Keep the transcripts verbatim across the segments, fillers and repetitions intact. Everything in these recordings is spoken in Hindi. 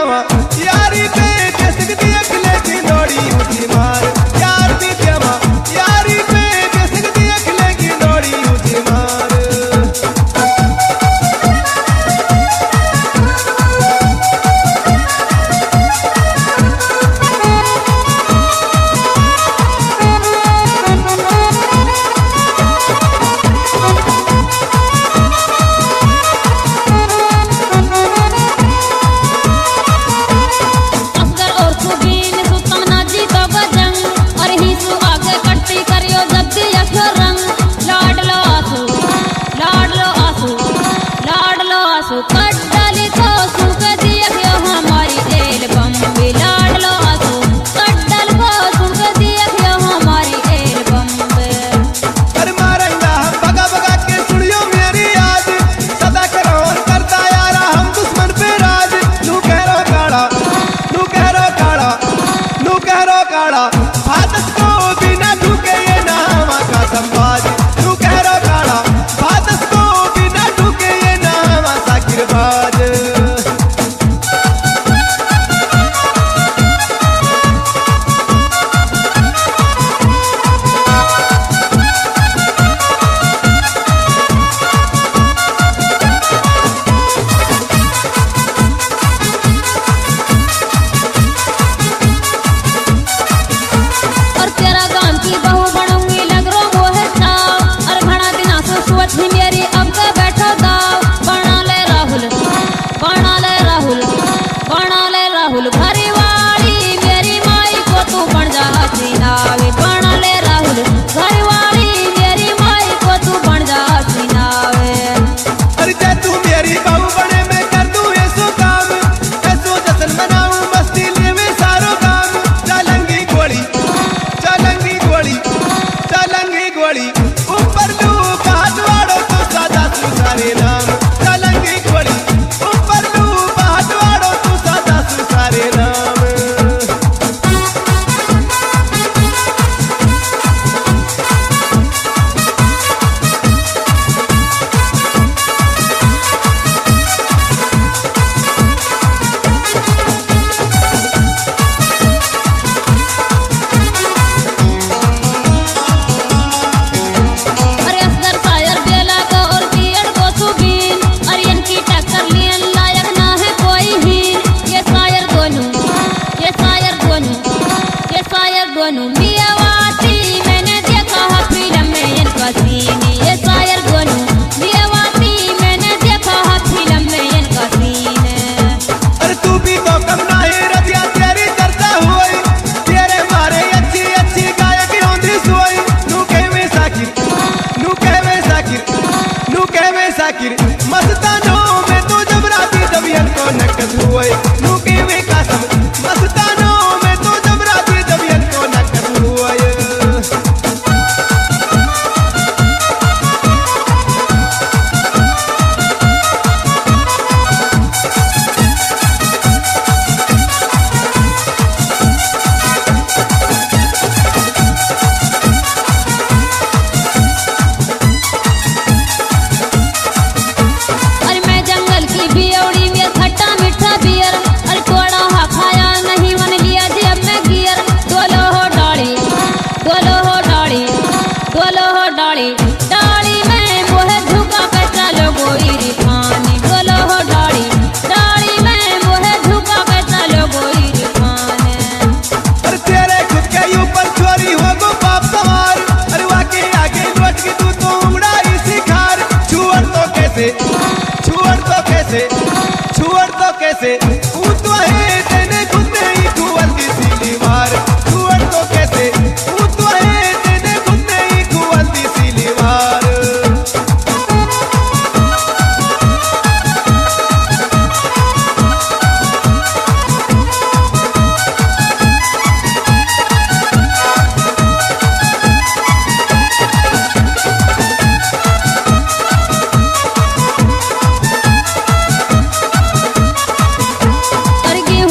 जवा यारी पे जसकती अखले की दौड़ी ऊंची मार यार भी जवा यारी पे जसकती अखले की दौड़ी ऊंची मार। मस्तानों में तो जब राती दबियन को नकद हुए लुके वे कसम मस्तानों में तो जब राती दबियन को नकद हुए। छुअड़ तो कैसे छुअड़ तो कैसे ऊत है तेने खुद नहीं कुवंती सीली मार छुअड़ तो कैसे ऊत है तेने खुद नहीं कुवंती सीली मार। और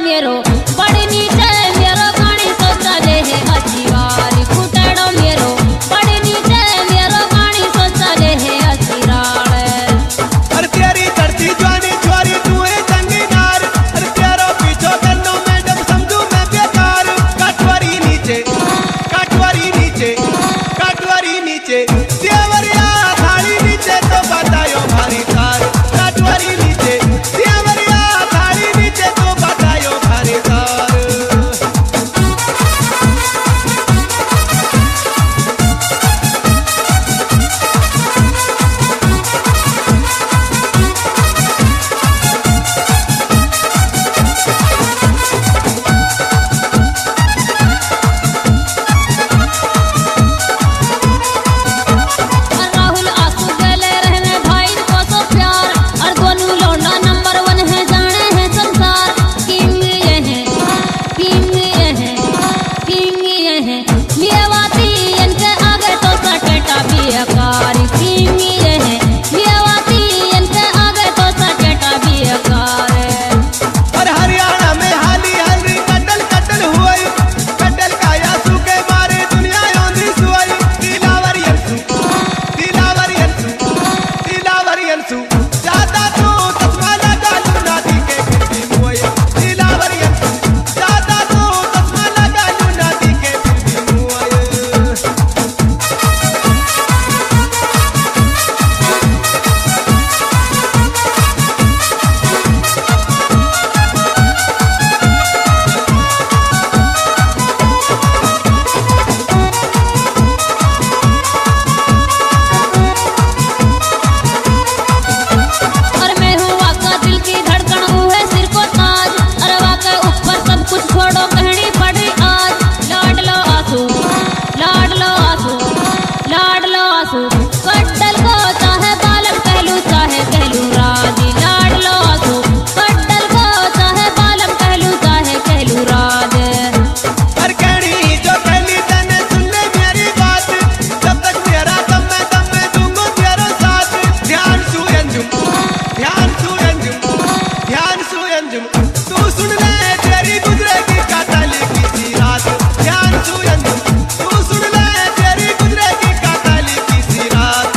मेरो बड़ी नीचे मेरो गाड़ी सोचा ले है अच्छी वाली कुटेड़ो मेरो बड़ी नीचे मेरो गाड़ी सोचा ले है अच्छी राड़ अरे तेरी चढ़ती जवानी छोरी तू है जंगीदार अरे तेरो पीछो करनो मैडम समझू मैं बेकार काटवारी नीचे काटवारी नीचे काटवारी नीचे देवरिया थाली नीचे तो बतायो भारी तार काटवारी नीचे देवरिया थाली नीचे तो बतायो भारी तार और राहुल आंसू गले रहने भाई को तो प्यार और दोनों लौंडा नंबर वन है जाने हैं संसार किंग ये है किंग ये है किंग ये है लियावाती इनके आगे तो सटेटा भी अकारी किंग ये है लियावाती इनके आगे तो सटेटा भी अकारी और हरियाणा में हाली हल्दी कटल कटल हुई कटल काया सूखे मारे दुनिया योंदी सुई दिलावरी अंसू दिलावरी अंसू दिलावरी अंसू ज्यादा तो चश्मा लगा लूना दी के फिर भी मुई दिलावरी अंसू ज्यादा तो चश्मा लगा लूना दी के फिर भी मुई और मैं हूँ वाका दिल की धड़कन हूँ है सिर को ताज अरे वाका ऊपर सब कुछ छोड़ो कहनी पड़ी आज लाड लो आंसू लाड लो आंसू लाड लो आंसू कट्टल को चाहे बालम कहलू चाहे कहलू राजी लाड लो आंसू कट्टल को चाहे बालम कहलू चाहे कहलू राज पर कहनी जो कहली तने सुन ले मेरी बात जब तक तेरा दम में दम में दूंगा तेरा साथ ध्यान सु अंजुम ध्यान सु अंजुम ध्यान सु अंजुम तू सुन ले तेरी गुजरेगी काताली की सी रात ध्यान सु अंजुम तू सुन ले तेरी गुजरेगी काताली की सी रात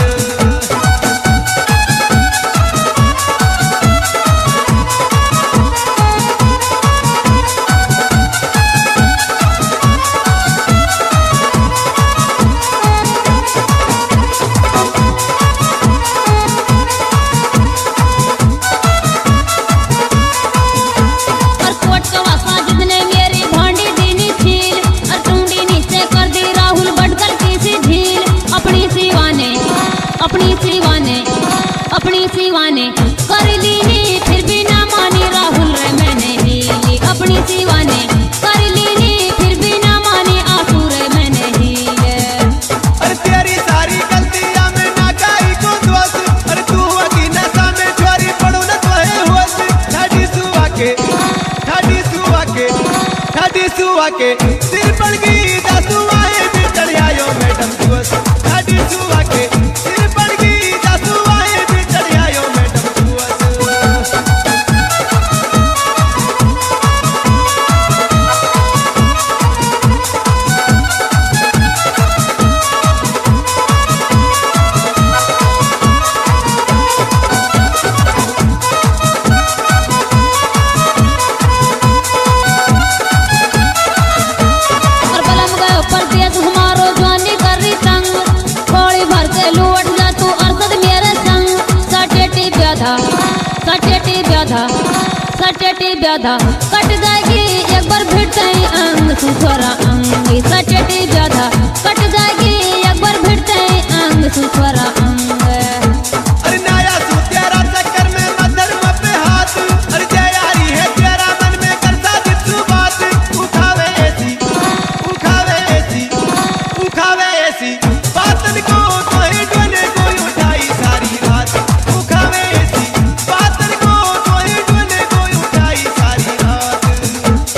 और कोट का वासा जितने मेरी भांडी दीनी छील और टूंडी नीचे कर दी राहुल बटकल की सी झील अपनी सीवाने अपनी सीवाने अपनी सीवाने कर ली नी फिर भी ना मानी राहुल रे मैंने ही ली अपनी सीवाने कर ली नी फिर भी ना मानी आंसू रे मैंने ही ले अरे तेरी सारी गलतियां में ना काई को दोष अरे तू अकी नशा में छोरी पड़ो न तो है होश ठाडी सुआ के ठाडी सुआ के ठाडी सुआ के सिर पड़ गई दासुआए भी चढ़ायो मैडम दोष ठाडी सुआ के सिर पड़ गई दासुआए भी चढ़ायो मैडम दोष और बलम गए ऊपर तेज हमारो जवानी कर रही तंग थोड़ी भर के लूट जा तू अरसद मेरे संग सटेटी ब्याधा सटेटी ब्याधा सटेटी ब्याधा कट जाएगी एक बार भिड़ते ही अंग सुथरा अंग सटेटी ब्याधा कट जाएगी एक बार भिड़ते ही अंग सुथरा अंग अरे नया सू तेरा चक्कर में मदर पे हाथ अरे जयारी है तेरा मन में करता दित्तू बात उठावे ऐसी उठावे ऐसी उठावे ऐसी बातन को तो ही डोने को उठाई सारी रात उठावे ऐसी बातन को तो ही डोने को उठाई सारी रात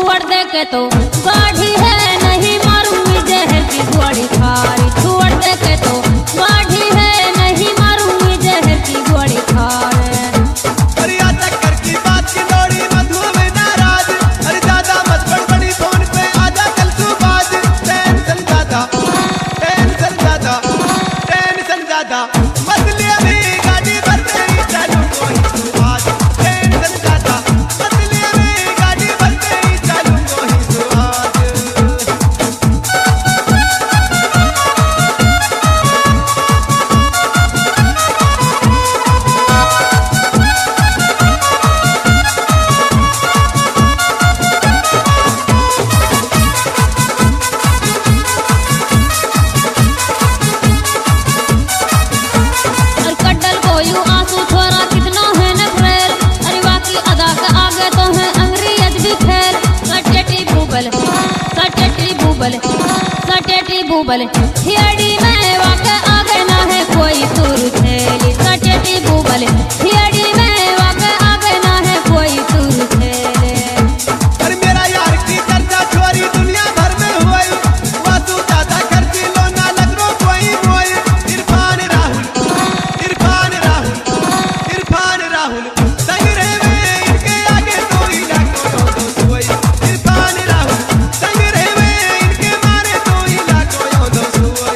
छुअड़ दे के तो गाढ़ी है नहीं मारूंगी जहर की गोली खारी। छुअड़ दे के तो गाढ़ी है नहीं मारूंगी जहर की गोली खारी। अरे आजा कर की बात की लोड़ी मधु में नाराज। अरे दादा मत बड़बड़ी फोन पे आजा कल सुबाज। टेंशन ज्यादा टेंशन ज्यादा टेंशन ज्यादा मसले में गाड़ी भर तेरी चालू कोई सुबाज। टेंशन ज्यादा मसले में गाड़ी भर तेरी चालू कोई सुबाज। और कड्डल को यूं आंसू छोरा कितना है नखरेल। अरे वाकी अदा के आगे तो है अंग्रेज भी खेल। सटेटी बूबल सटेटी बूबल सटेटी बूबल थियड़ी में वाके आगे ना है कोई तुर थेली। सटेटी बूबल थियड़ी में वाके आगे ना है कोई तुर थेली। अरे मेरा यार की चर्चा छोरी दुनिया भर में हुई। वासु ज्यादा खर्ची लो ना लगरो कोई मोई। इरफान राहुल इरफान राहुल इरफान राहुल संग रहे में इनके आगे तो ही लाखों दो सोई। इरफान राहुल संग रहे में इनके मारे तो ही लाखों दो सोई।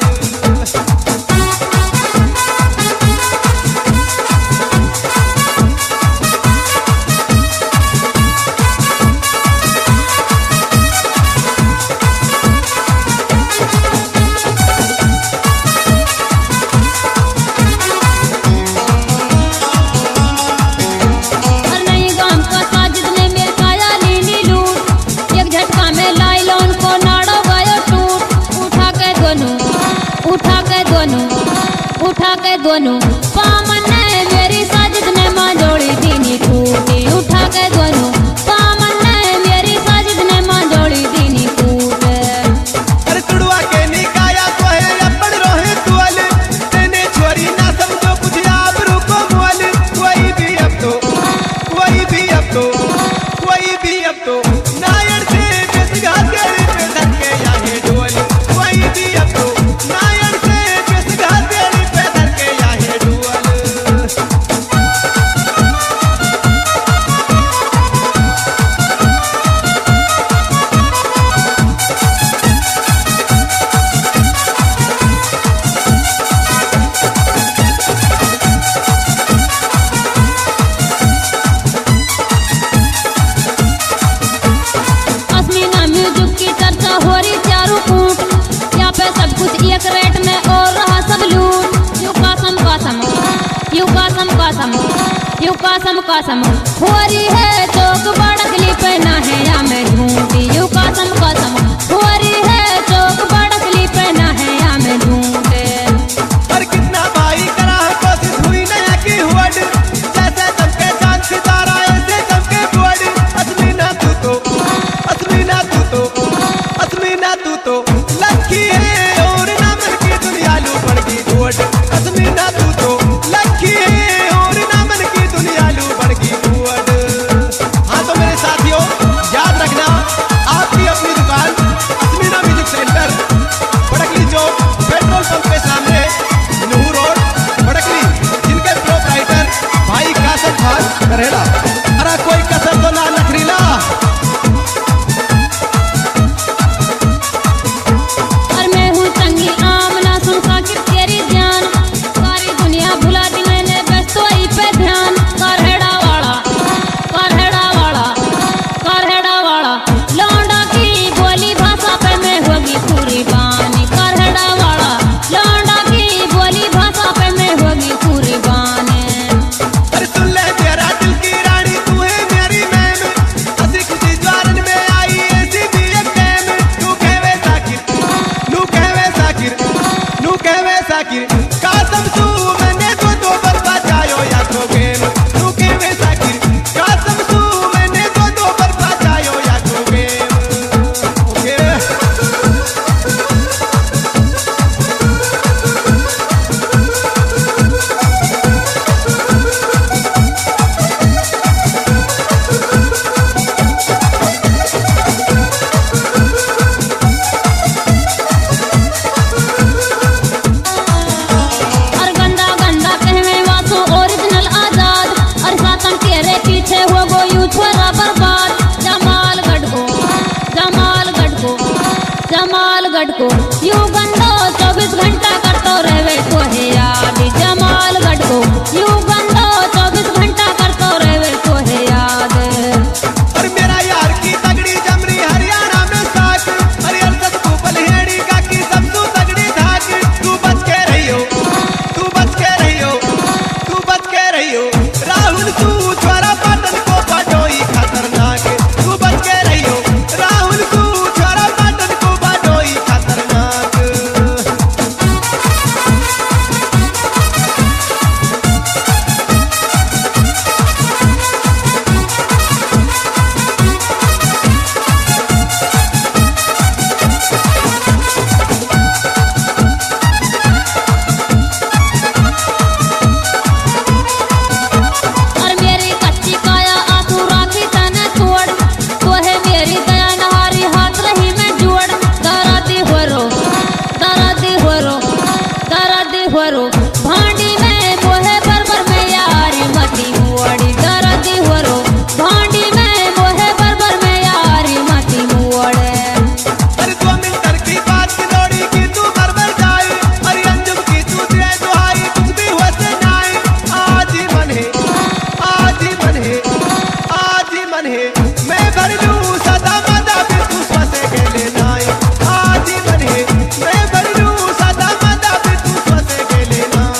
और नहीं गाम का साजिद ने मेरे काया लीली लूट। एक झटका में लाइलॉन को नाड़ो गयो टूट। उठा के दोनों उठा के दोनों उठा के दोनों पामन ने मेरी साजिद ने माँ जोड़ी दीनी टूटी। उठा के दोनों पामन ने मेरी साजिद ने माँ जोड़ी दीनी टूटे। अरे तुड़वा के निकाया तो है अप्पड़ रोहे तुअल। तेने छोरी ना समझो कुछ आबरू को मुअल। कोई भी अब तो कोई भी अब तो कोई भी अब तो नायर से बेसगा तेरे पे धक्के याहे ढोल। कोई भी अब तो नायर से बेसगा तेरे पे धक्के याहे ढोल। अस्मीना म्यूजिक की चर्चा हो रही चारों कूट। यहाँ पे सब कुछ एक रेट में और रहा सब लूट। यू कासम कासम यू कासम कासम यू कासम कासम हो रही है चौक बड़कली पहना है या मैं ढूंढी। यू कासम कासम हो रही है चौक बड़कली पहना है या मैं ढूंढे। और कितना भाई करा है कोशिश हुई नया की हुअड। जैसे चमके चांद सितारा ऐसे चमके बुअड। अस्मीना तू तो अस्मीना तू तो अस्मीना तू तो लक्की है और नामन की दुनिया लू पड़ गई बुअड। अस्मीना तू तो लक्की है और नामन की दुनिया लू पड़ गई बुअड। हाँ तो मेरे साथियों जमालगढ़ को यू गंदो चौबीस घंटा करतो रहे तो है याद जमालगढ़ को यू गंदो चौबीस घंटा करतो रहे तो है याद। और मेरा यार की तगड़ी जमरी हरियाणा में साक अरे अरसत तू बलहेड़ी का की सब तू तगड़ी धाक तू बच के रहियो तू बच के रहियो तू बच के रहियो राहुल तू छोरा पाटन को बाडोई खतरनाक तू बच के रहियो राहुल तू छोरा पाटन को बाडोई खतरनाक। और मेरी कच्ची काया आंसू राखी तने छोड़ तो है मेरी दया नहारी हाथ रही मैं जोड़ दरादी होरो दरादी होरो दरादी होरो भांडी में मोहे बरबर में यारी मती मुआड़ी दरादी होरो भांडी में मोहे बरबर में यारी मती मुआड़े। अरे दो मिनट की बात दौड़ी की तू बरबर जाए अरे अंजुम की तू दे दुहाई कुछ भी हो से नाए आज ही मन है आज ही मन है आज ही मन है मैं भर लूं सदा मदा फिर तू स्वसे के ले नाए आज ही मन है मैं भर लूं सदा मदा फिर तू स्वसे के ले नाए।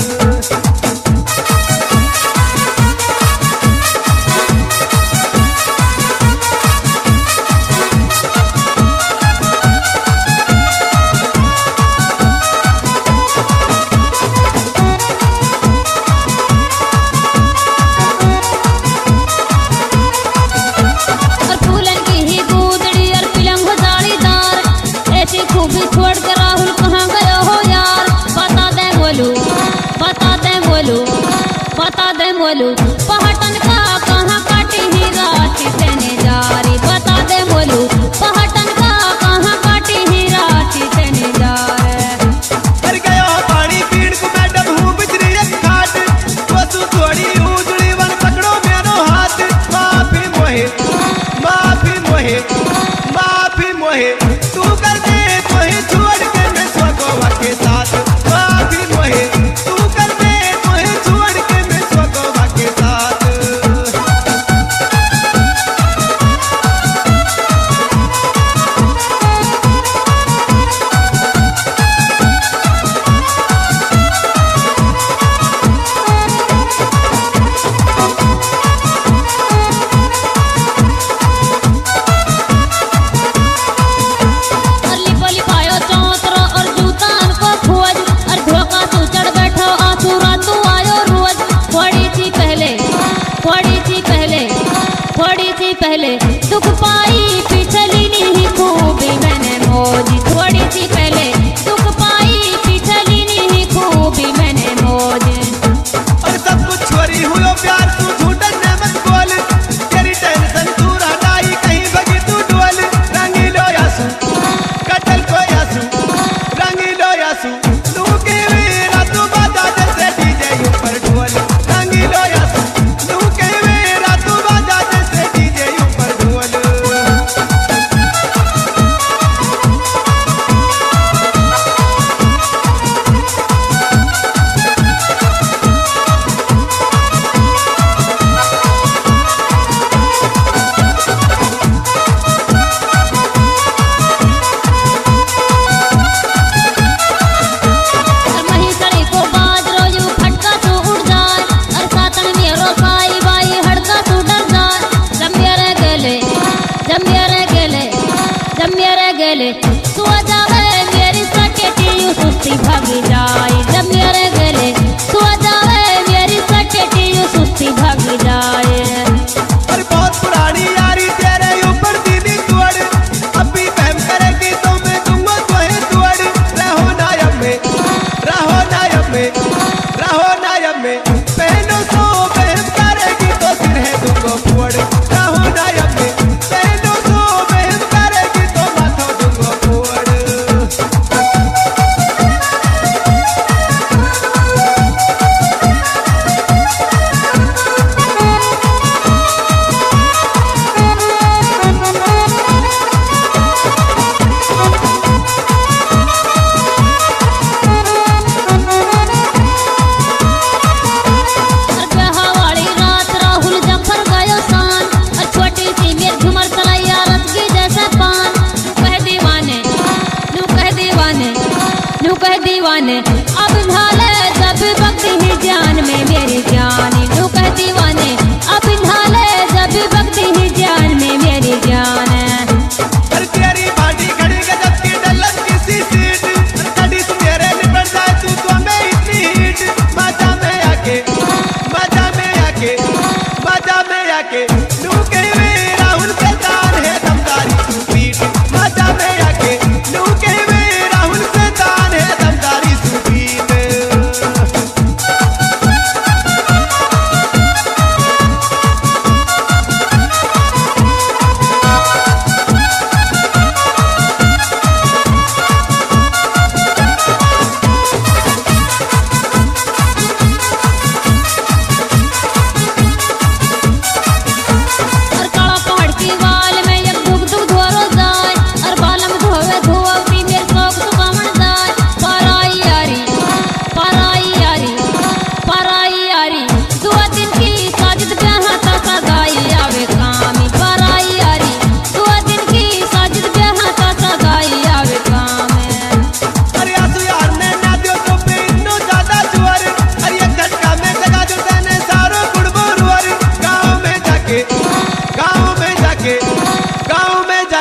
और फूलन की ही गूदड़ी और पिलंग जालीदार ऐसी खूबी छोड़ के राहुल कहाँ गयो हो यार बता दे बोलू बता दे बोलू बता दे बोलू पहाटन का कहाँ काटी ही रात तेने जारी बता दे बोलू पहाटन का कहाँ काटी ही रात तेने जारे। अरे गयो पानी पीण को मैडम हूँ बिजली एक खाट वसु थोड़ी उजड़ी वन पकड़ो मेरो हाथ माफी मोहे माफी मोहे माफी मोहे तू कर दे मोहे छोड़ के मैं स्वगोवा के साथ माफी मोहे तू कर दे मोहे छोड़ के मैं स्वगोवा के साथ। और लिपोली पायो चौतरो और जूता को खोज और धोखा तू चढ़ बैठो आंसू रातू आयो रोज थोड़ी सी पहले थोड़ी सी पहले थोड़ी सी पहले दुख पाई पिछली नहीं खूबी मैंने मौजी थोड़ी सी पहले दुख पाई पिछली नहीं खूबी मैंने मौजी। और सब कुछ छोरी हुयो प्यार तू झूठा न मत बोल तेरी टेंशन दूर हटाई कहीं भगी तू डोल रंगीलो यासू कटल को यासू रंगीलो यासू तू के मेरा तू बाजा जैसे डीजे ऊपर ढोल रंगीलो यासू तू के मेरा तू बाजा जैसे डीजे ऊपर ढोल। और मही सड़ी को बाज रोजू फटका तू उड़ जाए और सातन में रोसाई बाई हड़का तू डर जाए जब मेरे गेले जब मेरे गेले जब मेरे गेले तू जावे मेरी सटेटी यू सुस्ती भागी जाए जब मेरे गेले तू जावे मेरी सटेटी यू सुस्ती भागी जाए। और बहुत पुरानी यारी तेरे ऊपर दीदी तोड़ अब भी बहम करेगी तो मैं दूंगा तुहे तोड़ रहो नायब में रहो नायब में रहो नायब में पहनो सो बहम करेगी तो सिर है दूंगा फोड़ रहो नायब में पहनो सो बहम करेगी तो माथा दूंगा फोड़।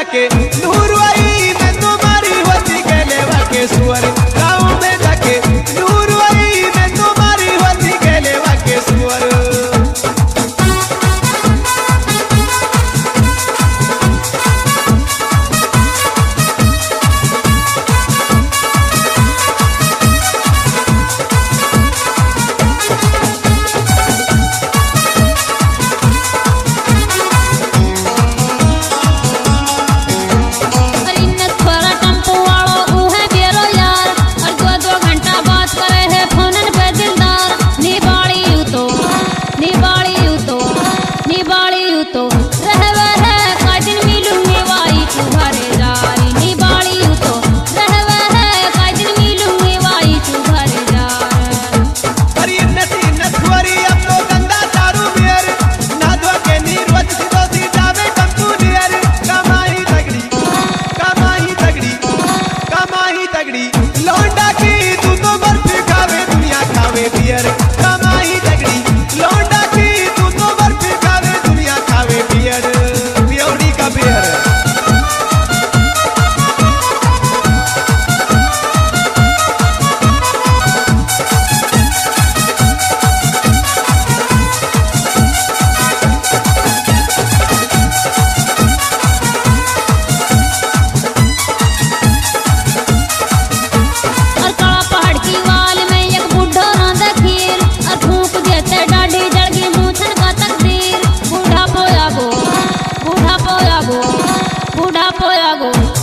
जाके नूरवाई में तुम्हारी होती कहलेवा के सुअर, गाँव में जाके नूरवाई में तुम्हारी होती कहलेवा के सुअर। लौंडा की तू तो बर्फी खावे दुनिया खावे बियर, कमाई तगड़ी। लौंडा की तू तो बर्फी खावे दुनिया खावे बियर, बियौड़ी का बियर। बूढ़ा पोया गो